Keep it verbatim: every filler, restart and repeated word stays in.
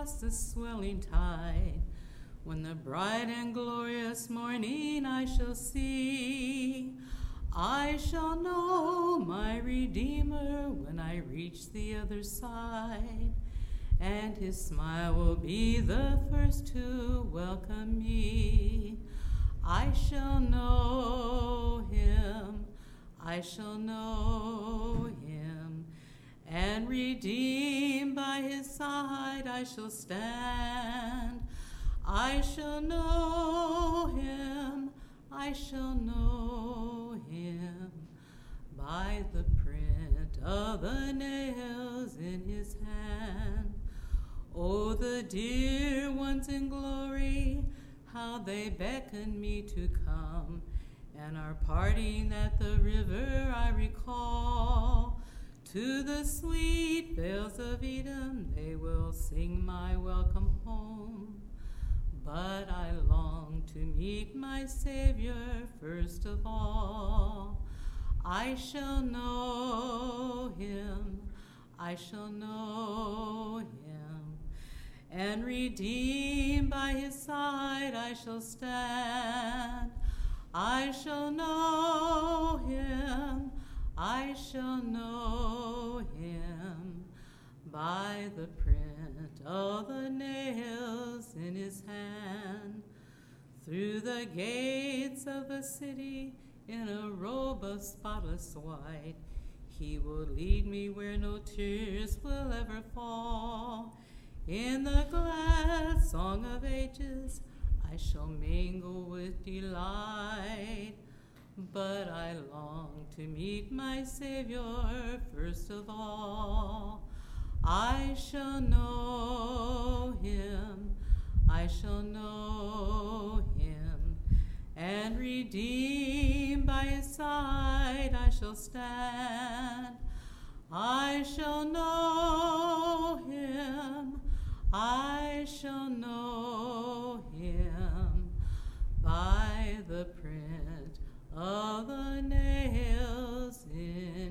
across the swelling tide. When the bright and glorious morning I shall see, I shall know my Redeemer when I reach the other side, and his smile will be the first to welcome me. I shall know him, I shall know him, and redeemed by his side I shall stand. I shall know him, I shall know him, by the print of the nails in his hand. Oh, the dear ones in glory, how they beckon me to come, and our parting at the river I recall. To the sweet bells of Eden they will sing my welcome home. But I long to meet my Savior first of all. I shall know him, I shall know him, and redeemed by his side I shall stand. I shall know him, I shall know him, by the print of the nails in his hand. Through the gates of the city, in a robe of spotless white, he will lead me where no tears will ever fall. In the glad song of ages, I shall mingle with delight. But I long to meet my Savior first of all. I shall know him, I shall know him, and redeemed by his side I shall stand. I shall know him, I shall know him, by the print of the nails in